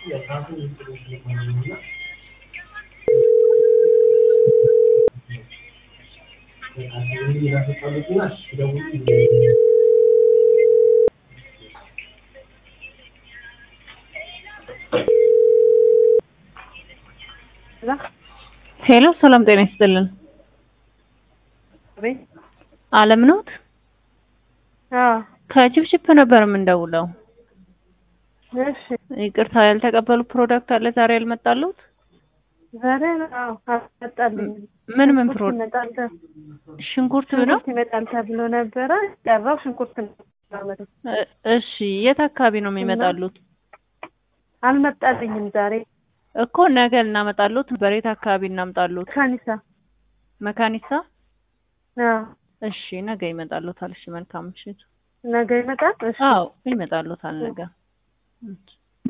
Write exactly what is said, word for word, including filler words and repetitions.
ሄሎ ሰላም ጤና ይስጥልን። አለም ነው? አዎ ከቺፕቺፕ ነበር የምንደውለው። እሺ ይቅርታ ያልተቀበሉ ፕሮዳክት አለ ዛሬ ያልመጣሉት? ዛሬ አዎ አልመጣልኝ። ምን ምን ፕሮዳክት? ሽንኩርት ነው ይመጣል ተብሎ ነበረ። ቀረው ሽንኩርት ነው። እሺ የት አካባቢ ነው የሚመጣሉት? አልመጣልኝም ዛሬ እኮ ነገ እናመጣሉት። በሬት አካባቢ እናምጣሉት? ካኒሳ መካኒሳ። አዎ እሺ ነገ ይመጣሉታል። እሺ መልካም ምሽት። ነገ ይመጣል። እሺ አዎ ይመጣሉታል ነገ።